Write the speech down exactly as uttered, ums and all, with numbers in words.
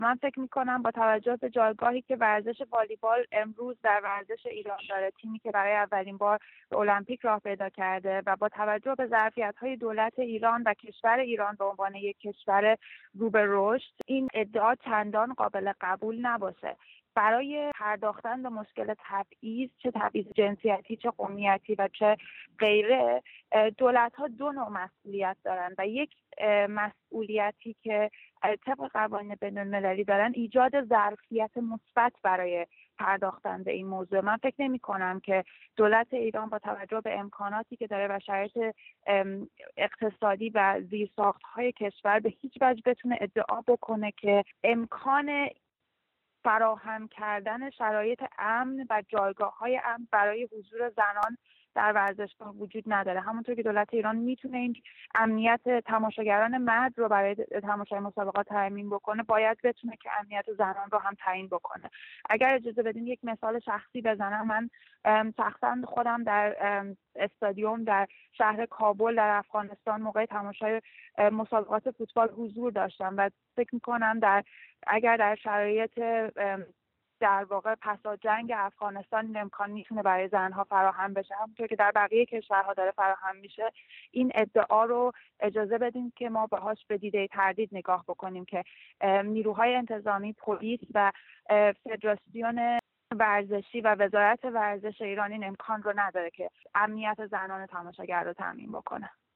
من فکر میکنم با توجه به جایگاهی که ورزش والیبال امروز در ورزش ایران داره، تیمی که برای اولین بار به المپیک راه پیدا کرده و با توجه به ظرفیت‌های دولت ایران و کشور ایران به عنوان یک کشور رو به رشد، این ادعا چندان قابل قبول نباشه. برای پرداختن به مشکل تبعیض، چه تبعیض جنسیتی، چه قومیتی و چه غیره، دولت‌ها دو نوع مسئولیت دارن و یک مسئولیتی که طبق قوانین بین‌المللی دارن ایجاد ظرفیت مثبت برای پرداختن به این موضوع. من فکر نمی کنم که دولت ایران با توجه به امکاناتی که داره و شرایط اقتصادی و زیرساخت‌های کشور به هیچ وجه بتونه ادعا بکنه که امکان فراهم کردن شرایط امن و جایگاه‌های امن برای حضور زنان در ورزشگاه وجود نداره. همونطور که دولت ایران میتونه این امنیت تماشاگران مرد رو برای تماشای مسابقات تامین بکنه، باید بتونه که امنیت زنان رو هم تعیین بکنه. اگر اجازه بدین یک مثال شخصی بزنم، من شخصا خودم در استادیوم در شهر کابل در افغانستان موقع تماشای مسابقات فوتبال حضور داشتم و فکر می‌کنم در اگر در شرایط در واقع پسا جنگ افغانستان این امکان میتونه برای زنها فراهم بشه، همونطور که در بقیه کشورها داره فراهم میشه، این ادعا رو اجازه بدیم که ما باهاش به دیده تردید نگاه بکنیم که نیروهای انتظامی، پلیس و فدراسیون ورزشی و وزارت ورزش ایران این امکان رو نداره که امنیت زنان تماشاگر رو تامین بکنه.